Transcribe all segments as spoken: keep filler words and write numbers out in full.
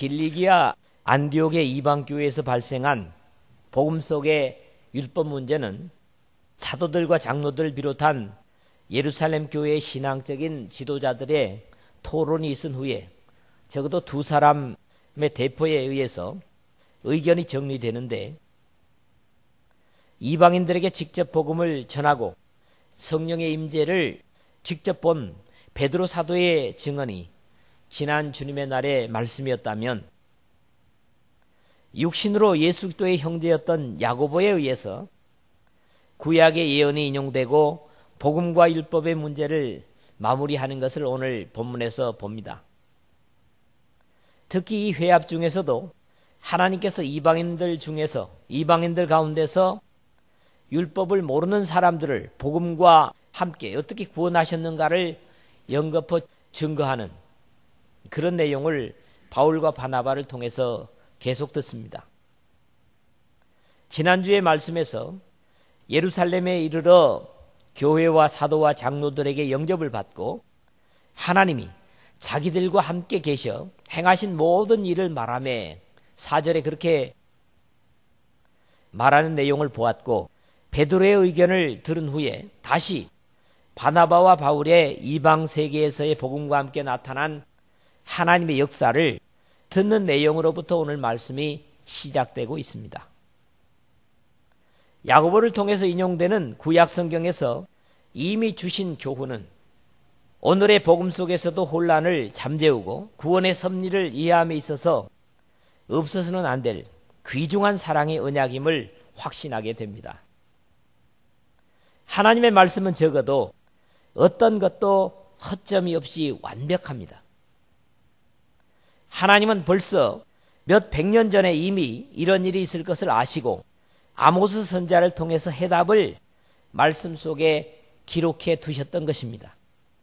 길리기아 안디옥의 이방교회에서 발생한 복음 속의 율법 문제는 사도들과 장로들을 비롯한 예루살렘 교회의 신앙적인 지도자들의 토론이 있은 후에 적어도 두 사람의 대표에 의해서 의견이 정리되는데, 이방인들에게 직접 복음을 전하고 성령의 임재를 직접 본 베드로 사도의 증언이 지난 주님의 날의 말씀이었다면, 육신으로 예수 그리스도의 형제였던 야고보에 의해서 구약의 예언이 인용되고 복음과 율법의 문제를 마무리하는 것을 오늘 본문에서 봅니다. 특히 이 회합 중에서도 하나님께서 이방인들 중에서, 이방인들 가운데서 율법을 모르는 사람들을 복음과 함께 어떻게 구원하셨는가를 연거푸 증거하는 그런 내용을 바울과 바나바를 통해서 계속 듣습니다. 지난주의 말씀에서 예루살렘에 이르러 교회와 사도와 장로들에게 영접을 받고 하나님이 자기들과 함께 계셔 행하신 모든 일을 말하며 사 절에 그렇게 말하는 내용을 보았고, 베드로의 의견을 들은 후에 다시 바나바와 바울의 이방 세계에서의 복음과 함께 나타난 하나님의 역사를 듣는 내용으로부터 오늘 말씀이 시작되고 있습니다. 야고보를 통해서 인용되는 구약 성경에서 이미 주신 교훈은 오늘의 복음 속에서도 혼란을 잠재우고 구원의 섭리를 이해함에 있어서 없어서는 안 될 귀중한 사랑의 언약임을 확신하게 됩니다. 하나님의 말씀은 적어도 어떤 것도 허점이 없이 완벽합니다. 하나님은 벌써 몇 백 년 전에 이미 이런 일이 있을 것을 아시고 아모스 선지자를 통해서 해답을 말씀 속에 기록해 두셨던 것입니다.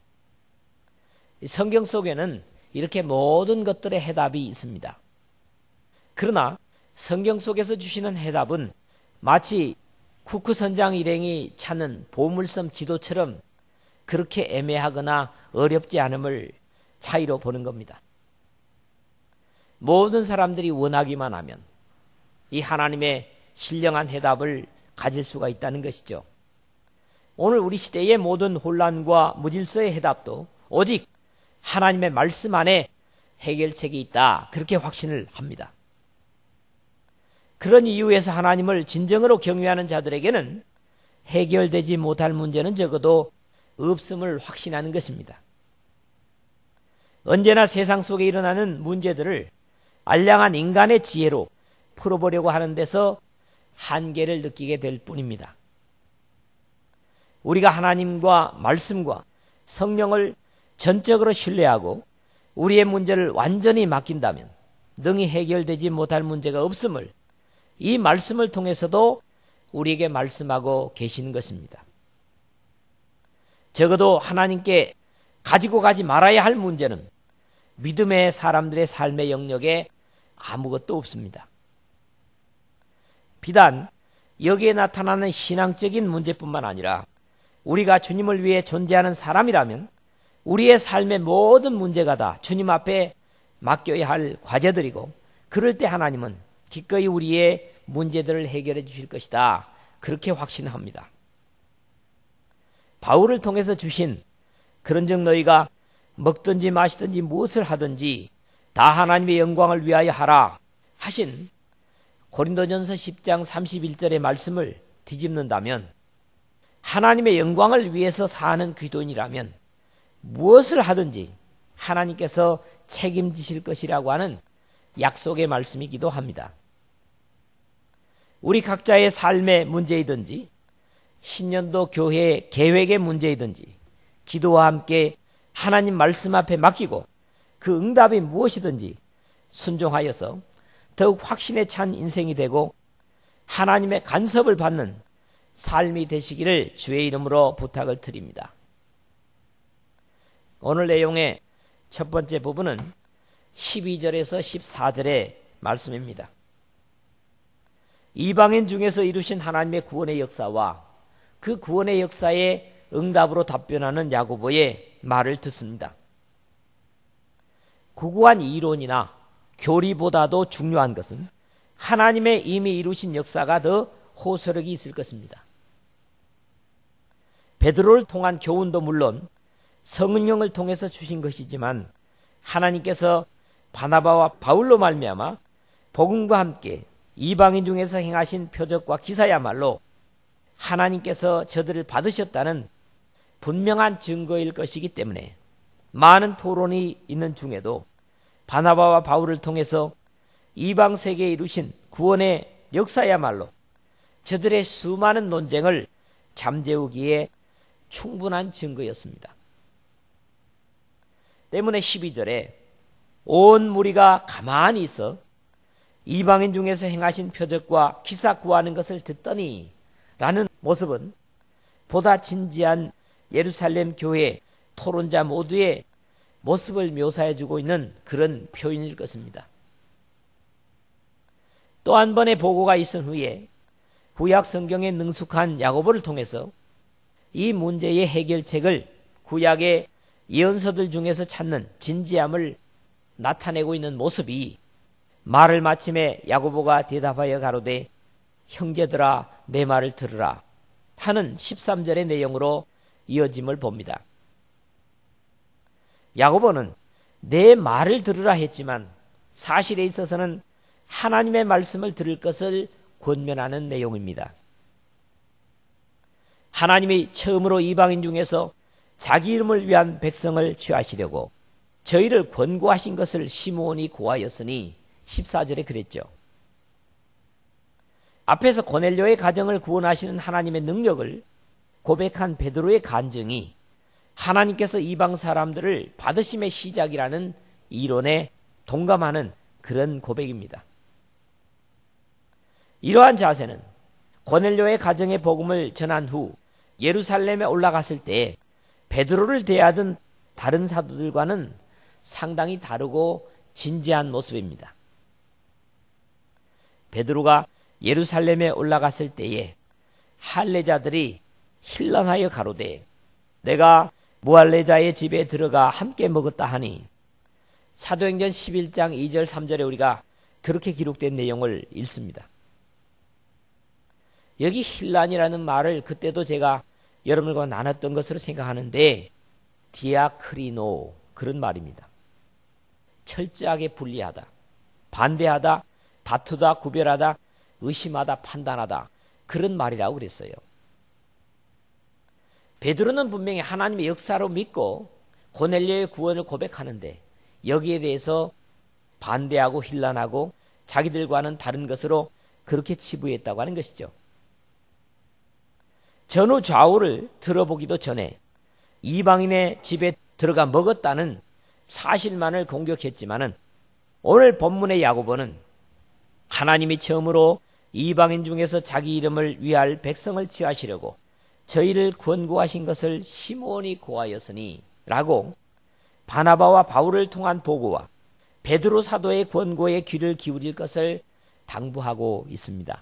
성경 속에는 이렇게 모든 것들의 해답이 있습니다. 그러나 성경 속에서 주시는 해답은 마치 쿠크 선장 일행이 찾는 보물섬 지도처럼 그렇게 애매하거나 어렵지 않음을 차이로 보는 겁니다. 모든 사람들이 원하기만 하면 이 하나님의 신령한 해답을 가질 수가 있다는 것이죠. 오늘 우리 시대의 모든 혼란과 무질서의 해답도 오직 하나님의 말씀 안에 해결책이 있다, 그렇게 확신을 합니다. 그런 이유에서 하나님을 진정으로 경외하는 자들에게는 해결되지 못할 문제는 적어도 없음을 확신하는 것입니다. 언제나 세상 속에 일어나는 문제들을 알량한 인간의 지혜로 풀어보려고 하는 데서 한계를 느끼게 될 뿐입니다. 우리가 하나님과 말씀과 성령을 전적으로 신뢰하고 우리의 문제를 완전히 맡긴다면 능히 해결되지 못할 문제가 없음을 이 말씀을 통해서도 우리에게 말씀하고 계시는 것입니다. 적어도 하나님께 가지고 가지 말아야 할 문제는 믿음의 사람들의 삶의 영역에 아무것도 없습니다. 비단 여기에 나타나는 신앙적인 문제뿐만 아니라 우리가 주님을 위해 존재하는 사람이라면 우리의 삶의 모든 문제가 다 주님 앞에 맡겨야 할 과제들이고, 그럴 때 하나님은 기꺼이 우리의 문제들을 해결해 주실 것이다, 그렇게 확신합니다. 바울을 통해서 주신 그런즉 너희가 먹든지 마시든지 무엇을 하든지 다 하나님의 영광을 위하여 하라 하신 고린도전서 십 장 삼십일 절의 말씀을 뒤집는다면, 하나님의 영광을 위해서 사는 기도인이라면 무엇을 하든지 하나님께서 책임지실 것이라고 하는 약속의 말씀이기도 합니다. 우리 각자의 삶의 문제이든지 신년도 교회 계획의 문제이든지 기도와 함께 하나님 말씀 앞에 맡기고 그 응답이 무엇이든지 순종하여서 더욱 확신에 찬 인생이 되고 하나님의 간섭을 받는 삶이 되시기를 주의 이름으로 부탁을 드립니다. 오늘 내용의 첫 번째 부분은 십이 절에서 십사 절의 말씀입니다. 이방인 중에서 이루신 하나님의 구원의 역사와 그 구원의 역사에 응답으로 답변하는 야고보의 말을 듣습니다. 구구한 이론이나 교리보다도 중요한 것은 하나님의 이미 이루신 역사가 더 호소력이 있을 것입니다. 베드로를 통한 교훈도 물론 성령을 통해서 주신 것이지만 하나님께서 바나바와 바울로 말미암아 복음과 함께 이방인 중에서 행하신 표적과 기사야말로 하나님께서 저들을 받으셨다는 분명한 증거일 것이기 때문에 많은 토론이 있는 중에도 바나바와 바울을 통해서 이방 세계에 이루신 구원의 역사야말로 저들의 수많은 논쟁을 잠재우기에 충분한 증거였습니다. 때문에 십이 절에 온 무리가 가만히 있어 이방인 중에서 행하신 표적과 기사 구하는 것을 듣더니 라는 모습은 보다 진지한 예루살렘 교회 토론자 모두의 모습을 묘사해주고 있는 그런 표현일 것입니다. 또 한 번의 보고가 있은 후에 구약 성경에 능숙한 야고보를 통해서 이 문제의 해결책을 구약의 예언서들 중에서 찾는 진지함을 나타내고 있는 모습이 말을 마침에 야고보가 대답하여 가로되 형제들아 내 말을 들으라 하는 십삼 절의 내용으로 이어짐을 봅니다. 야고보는 내 말을 들으라 했지만 사실에 있어서는 하나님의 말씀을 들을 것을 권면하는 내용입니다. 하나님이 처음으로 이방인 중에서 자기 이름을 위한 백성을 취하시려고 저희를 권고하신 것을 시므온이 고하였으니 십사 절에 그랬죠. 앞에서 고넬료의 가정을 구원하시는 하나님의 능력을 고백한 베드로의 간증이 하나님께서 이방 사람들을 받으심의 시작이라는 이론에 동감하는 그런 고백입니다. 이러한 자세는 고넬료의 가정의 복음을 전한 후 예루살렘에 올라갔을 때 베드로를 대하던 다른 사도들과는 상당히 다르고 진지한 모습입니다. 베드로가 예루살렘에 올라갔을 때에 할례자들이 hil랑하여 가로되 내가 무할례자의 집에 들어가 함께 먹었다 하니 사도행전 십일 장 이 절 삼 절에 우리가 그렇게 기록된 내용을 읽습니다. 여기 힐란이라는 말을 그때도 제가 여러분과 나눴던 것으로 생각하는데 디아크리노 그런 말입니다. 철저하게 분리하다, 반대하다, 다투다, 구별하다, 의심하다, 판단하다 그런 말이라고 그랬어요. 베드로는 분명히 하나님의 역사로 믿고 고넬료의 구원을 고백하는데 여기에 대해서 반대하고 힐난하고 자기들과는 다른 것으로 그렇게 치부했다고 하는 것이죠. 전후 좌우를 들어보기도 전에 이방인의 집에 들어가 먹었다는 사실만을 공격했지만은 오늘 본문의 야고보는 하나님이 처음으로 이방인 중에서 자기 이름을 위할 백성을 취하시려고 저희를 권고하신 것을 시므온이 고하였으니 라고 바나바와 바울을 통한 보고와 베드로 사도의 권고에 귀를 기울일 것을 당부하고 있습니다.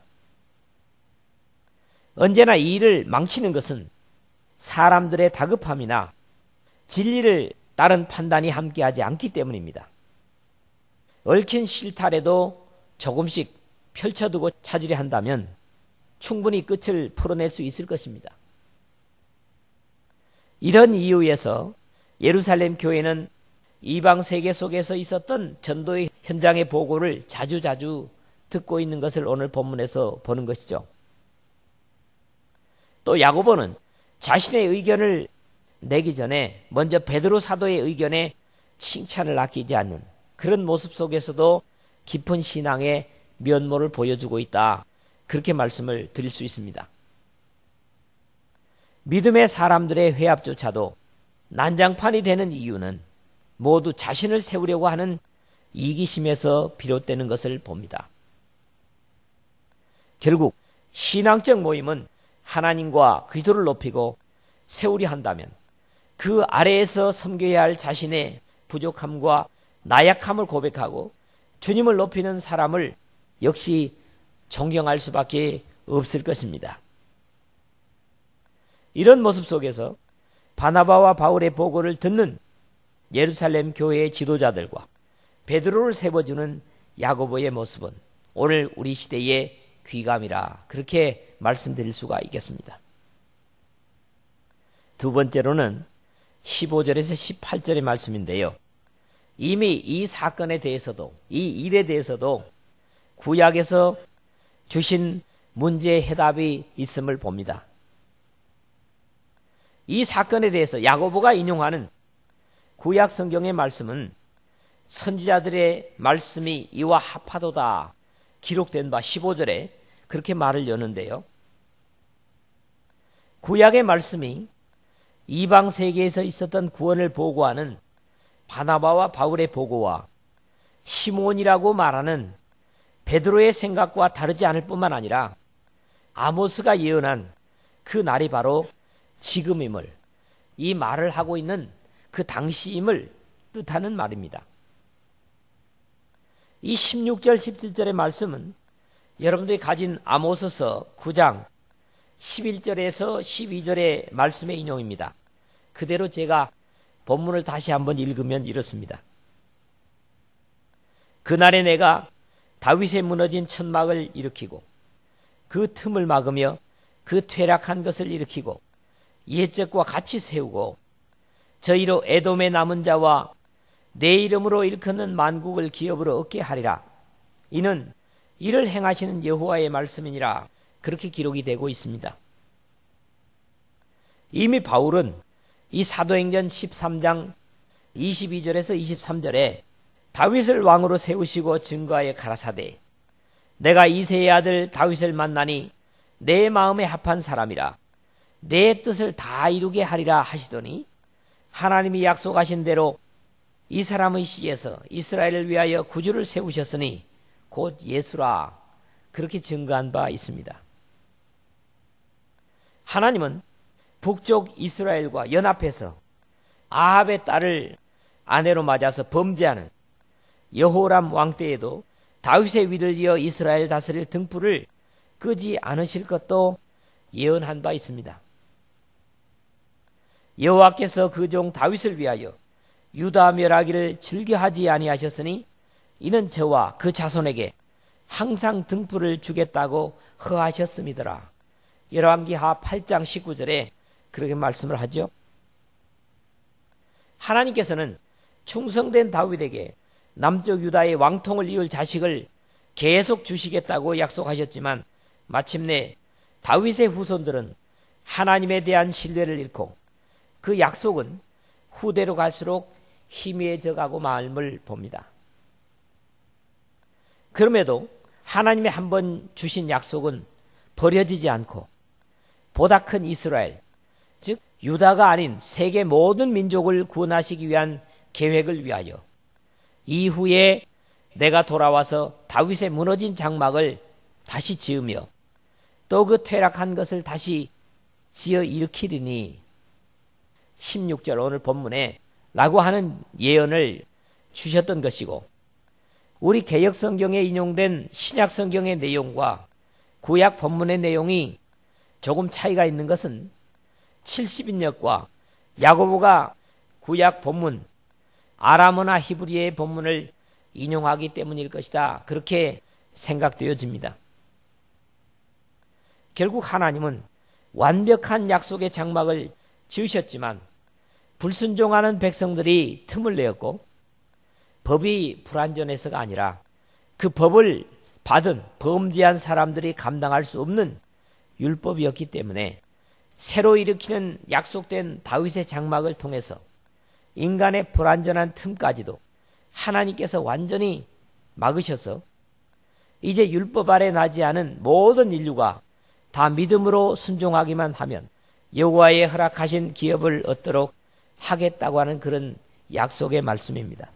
언제나 이 일을 망치는 것은 사람들의 다급함이나 진리를 따른 판단이 함께하지 않기 때문입니다. 얽힌 실타래도 조금씩 펼쳐두고 찾으려 한다면 충분히 끝을 풀어낼 수 있을 것입니다. 이런 이유에서 예루살렘 교회는 이방 세계 속에서 있었던 전도의 현장의 보고를 자주자주 듣고 있는 것을 오늘 본문에서 보는 것이죠. 또 야고보는 자신의 의견을 내기 전에 먼저 베드로 사도의 의견에 칭찬을 아끼지 않는 그런 모습 속에서도 깊은 신앙의 면모를 보여주고 있다. 그렇게 말씀을 드릴 수 있습니다. 믿음의 사람들의 회합조차도 난장판이 되는 이유는 모두 자신을 세우려고 하는 이기심에서 비롯되는 것을 봅니다. 결국 신앙적 모임은 하나님과 그리스도를 높이고 세우려 한다면 그 아래에서 섬겨야 할 자신의 부족함과 나약함을 고백하고 주님을 높이는 사람을 역시 존경할 수밖에 없을 것입니다. 이런 모습 속에서 바나바와 바울의 보고를 듣는 예루살렘 교회의 지도자들과 베드로를 세워주는 야고보의 모습은 오늘 우리 시대의 귀감이라 그렇게 말씀드릴 수가 있겠습니다. 두 번째로는 십오 절에서 십팔 절의 말씀인데요. 이미 이 사건에 대해서도, 이 일에 대해서도 구약에서 주신 문제의 해답이 있음을 봅니다. 이 사건에 대해서 야고보가 인용하는 구약 성경의 말씀은 선지자들의 말씀이 이와 합하도다 기록된 바 십오 절에 그렇게 말을 여는데요. 구약의 말씀이 이방 세계에서 있었던 구원을 보고하는 바나바와 바울의 보고와 시몬이라고 말하는 베드로의 생각과 다르지 않을 뿐만 아니라 아모스가 예언한 그 날이 바로 지금임을, 이 말을 하고 있는 그 당시임을 뜻하는 말입니다. 이 십육 절 십칠 절의 말씀은 여러분들이 가진 아모스서 구 장 십일 절에서 십이 절의 말씀의 인용입니다. 그대로 제가 본문을 다시 한번 읽으면 이렇습니다. 그날에 내가 다윗의 무너진 천막을 일으키고 그 틈을 막으며 그 퇴락한 것을 일으키고 옛적과 같이 세우고 저희로 에돔의 남은 자와 내 이름으로 일컫는 만국을 기업으로 얻게 하리라. 이는 이를 행하시는 여호와의 말씀이니라. 그렇게 기록이 되고 있습니다. 이미 바울은 이 사도행전 십삼 장 이십이 절에서 이십삼 절에 다윗을 왕으로 세우시고 증거하여 가라사대 내가 이새의 아들 다윗을 만나니 내 마음에 합한 사람이라 내 뜻을 다 이루게 하리라 하시더니 하나님이 약속하신 대로 이 사람의 씨에서 이스라엘을 위하여 구주를 세우셨으니 곧 예수라. 그렇게 증거한 바 있습니다. 하나님은 북쪽 이스라엘과 연합해서 아합의 딸을 아내로 맞아서 범죄하는 여호람 왕 때에도 다윗의 위를 이어 이스라엘 다스릴 등불을 끄지 않으실 것도 예언한 바 있습니다. 여호와께서 그 종 다윗을 위하여 유다 멸하기를 즐겨하지 아니하셨으니 이는 저와 그 자손에게 항상 등불을 주겠다고 허하셨음이더라. 열왕기하 팔 장 십구 절에 그렇게 말씀을 하죠. 하나님께서는 충성된 다윗에게 남쪽 유다의 왕통을 이을 자식을 계속 주시겠다고 약속하셨지만 마침내 다윗의 후손들은 하나님에 대한 신뢰를 잃고 그 약속은 후대로 갈수록 희미해져 가고 마음을 봅니다. 그럼에도 하나님이 한번 주신 약속은 버려지지 않고 보다 큰 이스라엘, 즉 유다가 아닌 세계 모든 민족을 구원하시기 위한 계획을 위하여 이후에 내가 돌아와서 다윗의 무너진 장막을 다시 지으며 또 그 퇴락한 것을 다시 지어 일으키리니 십육 절 오늘 본문에 라고 하는 예언을 주셨던 것이고 우리 개역성경에 인용된 신약성경의 내용과 구약 본문의 내용이 조금 차이가 있는 것은 칠십 인역과 야고보가 구약 본문 아람어나 히브리의 본문을 인용하기 때문일 것이다. 그렇게 생각되어집니다. 결국 하나님은 완벽한 약속의 장막을 지으셨지만 불순종하는 백성들이 틈을 내었고 법이 불완전해서가 아니라 그 법을 받은 범죄한 사람들이 감당할 수 없는 율법이었기 때문에 새로 일으키는 약속된 다윗의 장막을 통해서 인간의 불완전한 틈까지도 하나님께서 완전히 막으셔서 이제 율법 아래 나지 않은 모든 인류가 다 믿음으로 순종하기만 하면 여호와의 허락하신 기업을 얻도록 하겠다고 하는 그런 약속의 말씀입니다.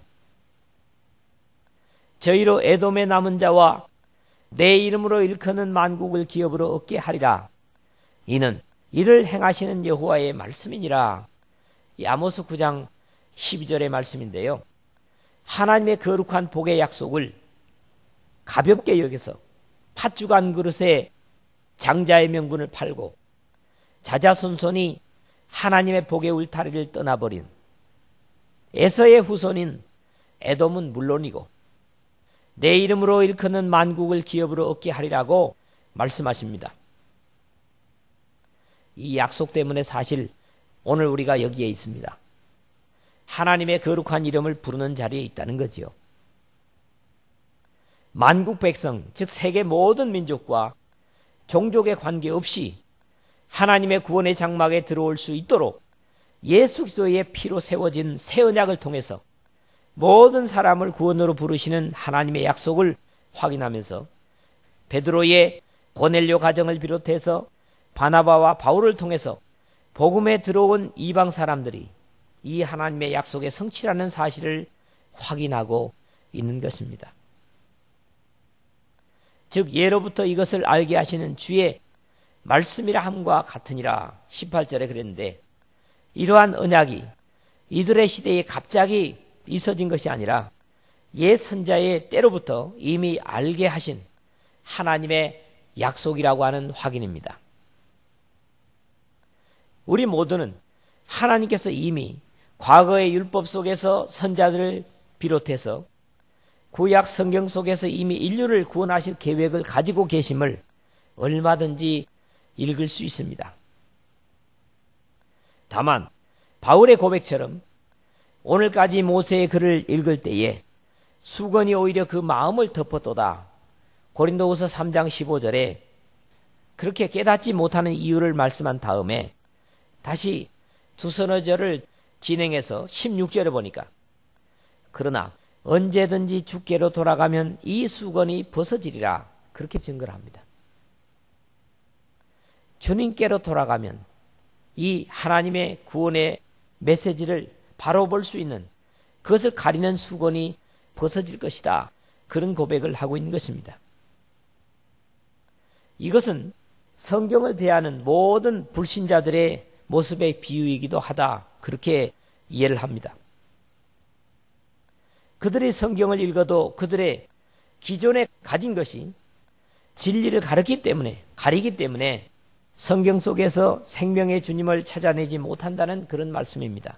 저희로 에돔의 남은 자와 내 이름으로 일컫는 만국을 기업으로 얻게 하리라. 이는 이를 행하시는 여호와의 말씀이니라. 이 아모스 구 장 십이 절의 말씀인데요. 하나님의 거룩한 복의 약속을 가볍게 여겨서 팥죽 한 그릇에 장자의 명분을 팔고 자자손손이 하나님의 복의 울타리를 떠나버린 에서의 후손인 에돔은 물론이고 내 이름으로 일컫는 만국을 기업으로 얻게 하리라고 말씀하십니다. 이 약속 때문에 사실 오늘 우리가 여기에 있습니다. 하나님의 거룩한 이름을 부르는 자리에 있다는 거지요. 만국 백성, 즉 세계 모든 민족과 종족에 관계없이 하나님의 구원의 장막에 들어올 수 있도록 예수 그리스도의 피로 세워진 새 언약을 통해서 모든 사람을 구원으로 부르시는 하나님의 약속을 확인하면서 베드로의 고넬료 가정을 비롯해서 바나바와 바울을 통해서 복음에 들어온 이방 사람들이 이 하나님의 약속의 성취라는 사실을 확인하고 있는 것입니다. 즉 예로부터 이것을 알게 하시는 주의 말씀이라 함과 같으니라 십팔 절에 그랬는데, 이러한 언약이 이들의 시대에 갑자기 있어진 것이 아니라 옛 선자의 때로부터 이미 알게 하신 하나님의 약속이라고 하는 확인입니다. 우리 모두는 하나님께서 이미 과거의 율법 속에서 선자들을 비롯해서 구약 성경 속에서 이미 인류를 구원하실 계획을 가지고 계심을 얼마든지 읽을 수 있습니다. 다만 바울의 고백처럼 오늘까지 모세의 글을 읽을 때에 수건이 오히려 그 마음을 덮었도다. 고린도후서 삼 장 십오 절에 그렇게 깨닫지 못하는 이유를 말씀한 다음에 다시 두서너 절을 진행해서 십육 절에 보니까 그러나 언제든지 주께로 돌아가면 이 수건이 벗어지리라 그렇게 증거를 합니다. 주님께로 돌아가면 이 하나님의 구원의 메시지를 바로 볼 수 있는, 그것을 가리는 수건이 벗어질 것이다, 그런 고백을 하고 있는 것입니다. 이것은 성경을 대하는 모든 불신자들의 모습의 비유이기도 하다, 그렇게 이해를 합니다. 그들이 성경을 읽어도 그들의 기존에 가진 것이 진리를 가르치기 때문에, 가리기 때문에 성경 속에서 생명의 주님을 찾아내지 못한다는 그런 말씀입니다.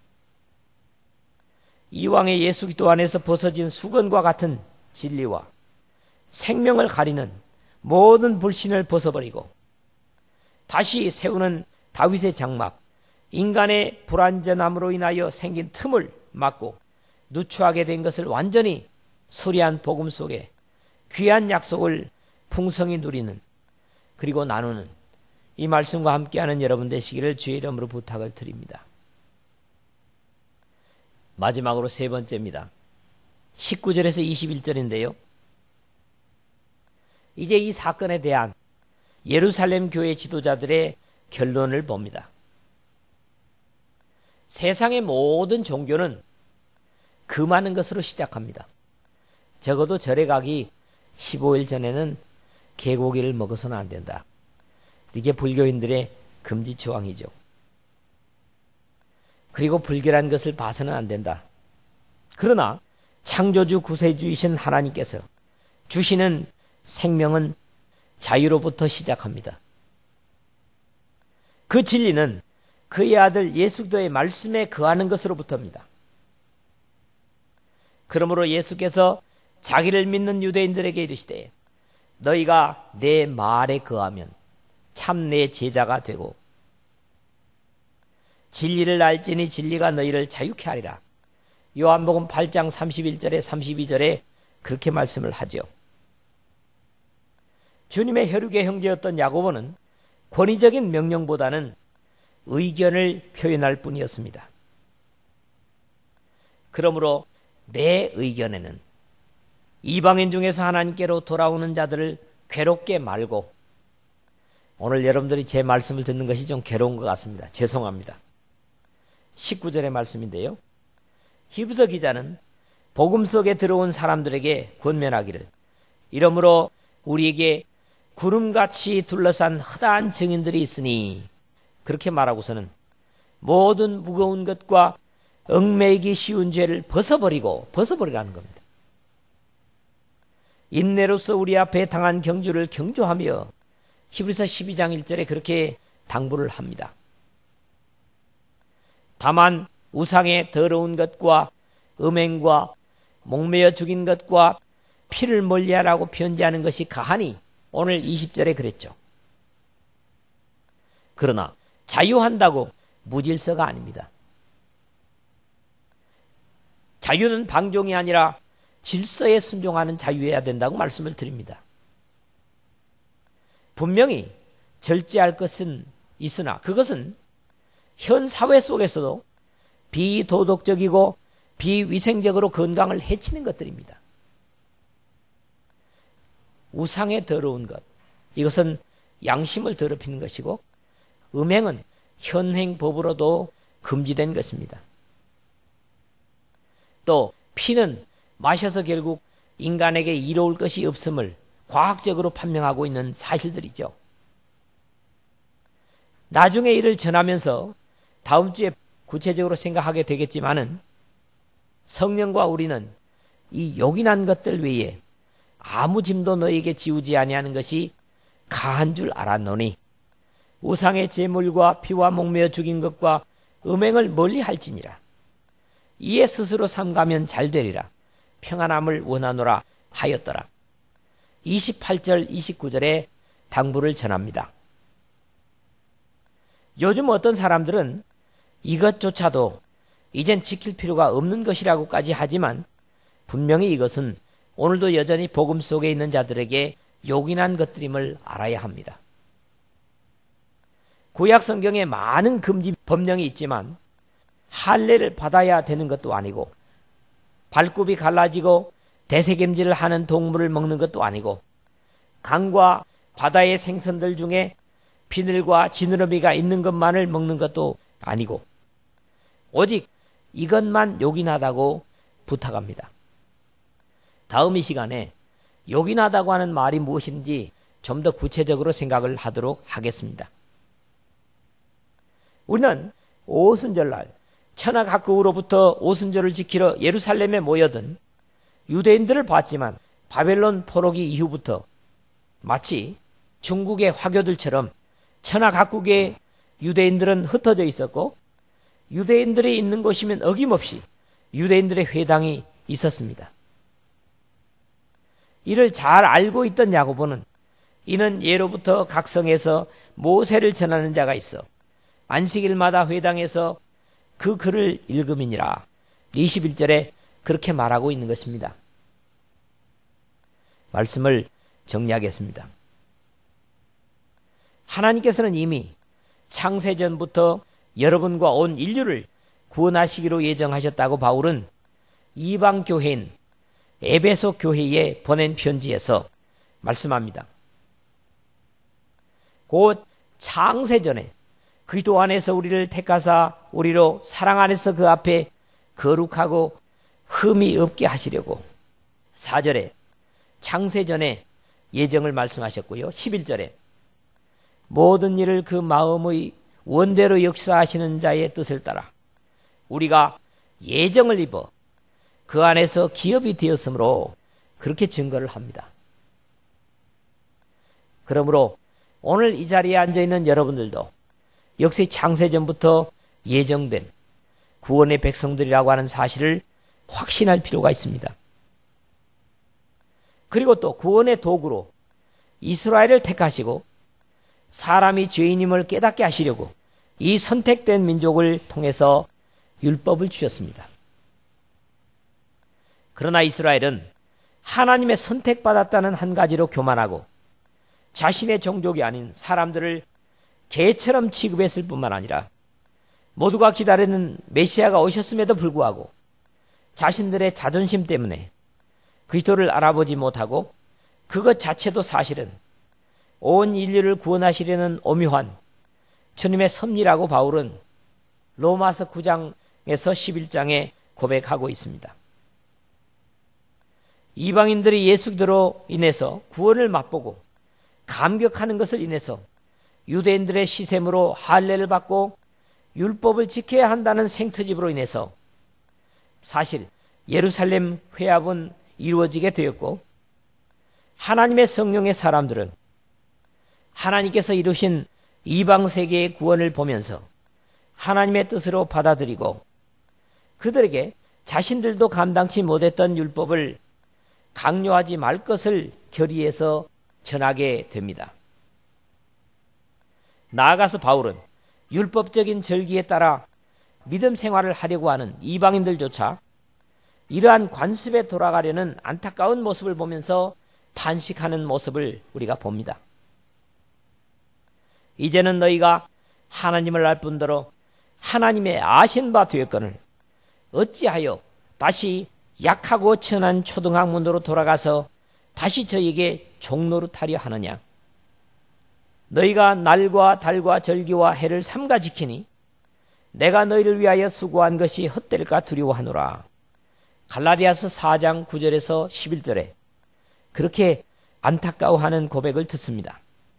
이왕의 예수 그리스도 안에서 벗어진 수건과 같은 진리와 생명을 가리는 모든 불신을 벗어버리고 다시 세우는 다윗의 장막, 인간의 불완전함으로 인하여 생긴 틈을 막고 누추하게 된 것을 완전히 수리한 복음 속에 귀한 약속을 풍성히 누리는, 그리고 나누는 이 말씀과 함께하는 여러분 되시기를 주의 이름으로 부탁을 드립니다. 마지막으로 세 번째입니다. 십구 절에서 이십일 절인데요. 이제 이 사건에 대한 예루살렘 교회 지도자들의 결론을 봅니다. 세상의 모든 종교는 금하는 것으로 시작합니다. 적어도 절에 가기 십오 일 전에는 개고기를 먹어서는 안 된다. 이게 불교인들의 금지 조항이죠. 그리고 불결한 것을 봐서는 안 된다. 그러나 창조주 구세주이신 하나님께서 주시는 생명은 자유로부터 시작합니다. 그 진리는 그의 아들 예수 그리스도의 말씀에 거하는 것으로부터입니다. 그러므로 예수께서 자기를 믿는 유대인들에게 이르시되 너희가 내 말에 거하면 참 내 제자가 되고 진리를 알지니 진리가 너희를 자유케 하리라. 요한복음 팔 장 삼십일 절에 삼십이 절에 그렇게 말씀을 하죠. 주님의 혈육의 형제였던 야고보는 권위적인 명령보다는 의견을 표현할 뿐이었습니다. 그러므로 내 의견에는 이방인 중에서 하나님께로 돌아오는 자들을 괴롭게 말고, 오늘 여러분들이 제 말씀을 듣는 것이 좀 괴로운 것 같습니다. 죄송합니다. 십구 절의 말씀인데요. 히브리서 기자는 복음 속에 들어온 사람들에게 권면하기를, 이러므로 우리에게 구름같이 둘러싼 허다한 증인들이 있으니, 그렇게 말하고서는 모든 무거운 것과 얽매이기 쉬운 죄를 벗어버리고, 벗어버리라는 겁니다. 인내로서 우리 앞에 당한 경주를 경주하며 히브리서 십이 장 일 절에 그렇게 당부를 합니다. 다만 우상의 더러운 것과 음행과 목매어 죽인 것과 피를 멀리하라고 편지하는 것이 가하니 오늘 이십 절에 그랬죠. 그러나 자유한다고 무질서가 아닙니다. 자유는 방종이 아니라 질서에 순종하는 자유여야 된다고 말씀을 드립니다. 분명히 절제할 것은 있으나 그것은 현 사회 속에서도 비도덕적이고 비위생적으로 건강을 해치는 것들입니다. 우상에 더러운 것, 이것은 양심을 더럽히는 것이고 음행은 현행 법으로도 금지된 것입니다. 또 피는 마셔서 결국 인간에게 이로울 것이 없음을 과학적으로 판명하고 있는 사실들이죠. 나중에 이를 전하면서 다음 주에 구체적으로 생각하게 되겠지만은 성령과 우리는 이 요긴한 것들 외에 아무 짐도 너에게 지우지 아니하는 것이 가한 줄 알았노니 우상의 제물과 피와 목매어 죽인 것과 음행을 멀리 할지니라. 이에 스스로 삼가면 잘 되리라. 평안함을 원하노라 하였더라. 이십팔 절 이십구 절에 당부를 전합니다. 요즘 어떤 사람들은 이것조차도 이젠 지킬 필요가 없는 것이라고까지 하지만 분명히 이것은 오늘도 여전히 복음 속에 있는 자들에게 요긴한 것들임을 알아야 합니다. 구약 성경에 많은 금지 법령이 있지만 할례를 받아야 되는 것도 아니고 발굽이 갈라지고 대세겜질을 하는 동물을 먹는 것도 아니고 강과 바다의 생선들 중에 비늘과 지느러미가 있는 것만을 먹는 것도 아니고 오직 이것만 요긴하다고 부탁합니다. 다음 이 시간에 요긴하다고 하는 말이 무엇인지 좀 더 구체적으로 생각을 하도록 하겠습니다. 우리는 오순절날 천하 각국으로부터 오순절을 지키러 예루살렘에 모여든 유대인들을 봤지만 바벨론 포로기 이후부터 마치 중국의 화교들처럼 천하 각국의 유대인들은 흩어져 있었고 유대인들이 있는 곳이면 어김없이 유대인들의 회당이 있었습니다. 이를 잘 알고 있던 야고보는 이는 예로부터 각 성에서 모세를 전하는 자가 있어 안식일마다 회당에서 그 글을 읽음이니라. 이십일 절에 그렇게 말하고 있는 것입니다. 말씀을 정리하겠습니다. 하나님께서는 이미 창세전부터 여러분과 온 인류를 구원하시기로 예정하셨다고 바울은 이방 교회인 에베소 교회에 보낸 편지에서 말씀합니다. 곧 창세전에 그리스도 안에서 우리를 택하사 우리로 사랑 안에서 그 앞에 거룩하고 흠이 없게 하시려고 사 절에 창세전에 예정을 말씀하셨고요. 십일 절에 모든 일을 그 마음의 원대로 역사하시는 자의 뜻을 따라 우리가 예정을 입어 그 안에서 기업이 되었으므로 그렇게 증거를 합니다. 그러므로 오늘 이 자리에 앉아있는 여러분들도 역시 창세전부터 예정된 구원의 백성들이라고 하는 사실을 확신할 필요가 있습니다. 그리고 또 구원의 도구로 이스라엘을 택하시고 사람이 죄인임을 깨닫게 하시려고 이 선택된 민족을 통해서 율법을 주셨습니다. 그러나 이스라엘은 하나님의 선택받았다는 한 가지로 교만하고 자신의 종족이 아닌 사람들을 개처럼 취급했을 뿐만 아니라 모두가 기다리는 메시아가 오셨음에도 불구하고 자신들의 자존심 때문에 그리스도를 알아보지 못하고 그것 자체도 사실은 온 인류를 구원하시려는 오묘한 주님의 섭리라고 바울은 로마서 구 장에서 십일 장에 고백하고 있습니다. 이방인들이 예수 그리스도로 인해서 구원을 맛보고 감격하는 것을 인해서 유대인들의 시샘으로 할례를 받고 율법을 지켜야 한다는 생트집으로 인해서 사실 예루살렘 회합은 이루어지게 되었고 하나님의 성령의 사람들은 하나님께서 이루신 이방 세계의 구원을 보면서 하나님의 뜻으로 받아들이고 그들에게 자신들도 감당치 못했던 율법을 강요하지 말 것을 결의해서 전하게 됩니다. 나아가서 바울은 율법적인 절기에 따라 믿음 생활을 하려고 하는 이방인들조차 이러한 관습에 돌아가려는 안타까운 모습을 보면서 탄식하는 모습을 우리가 봅니다. 이제는 너희가 하나님을 알 뿐더러 하나님의 아신 바 되었거늘 어찌하여 다시 약하고 천한 초등학문으로 돌아가서 다시 저에게 종노릇하려 하느냐. 너희가 날과 달과 절기와 해를 삼가 지키니 내가 너희를 위하여 수고한 것이 헛될까 두려워하노라. 갈라디아서 사 장 구 절에서 십일 절에 그렇게 안타까워하는 고백을 듣습니다.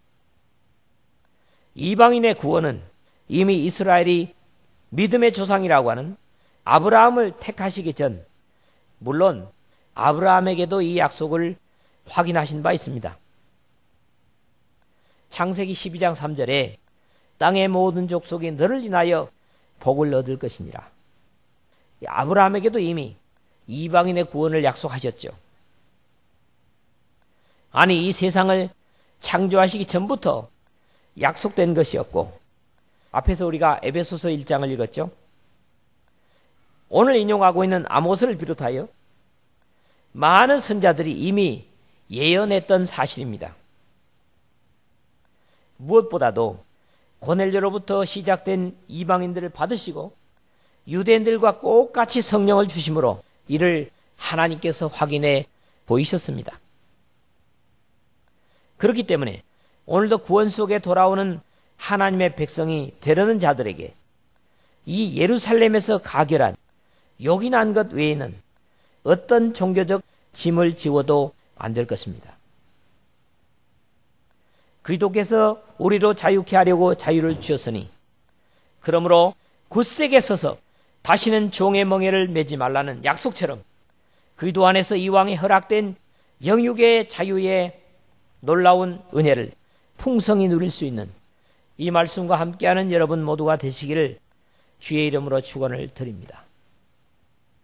이방인의 구원은 이미 이스라엘이 믿음의 조상이라고 하는 아브라함을 택하시기 전, 물론 아브라함에게도 이 약속을 확인하신 바 있습니다. 창세기 십이 장 삼 절에 땅의 모든 족속이 너를 인하여 복을 얻을 것이니라. 아브라함에게도 이미 이방인의 구원을 약속하셨죠. 아니, 이 세상을 창조하시기 전부터 약속된 것이었고, 앞에서 우리가 에베소서 일 장을 읽었죠. 오늘 인용하고 있는 아모스를 비롯하여 많은 선자들이 이미 예언했던 사실입니다. 무엇보다도 고넬료로부터 시작된 이방인들을 받으시고 유대인들과 똑같이 성령을 주심으로 이를 하나님께서 확인해 보이셨습니다. 그렇기 때문에 오늘도 구원 속에 돌아오는 하나님의 백성이 되려는 자들에게 이 예루살렘에서 가결한 요긴한 것 외에는 어떤 종교적 짐을 지워도 안 될 것입니다. 그리스도께서 우리로 자유케 하려고 자유를 주셨으니 그러므로 굳세게 서서 다시는 종의 멍에를 매지 말라는 약속처럼 그리스도 안에서 이왕에 허락된 영육의 자유의 놀라운 은혜를 풍성히 누릴 수 있는 이 말씀과 함께하는 여러분 모두가 되시기를 주의 이름으로 축원을 드립니다.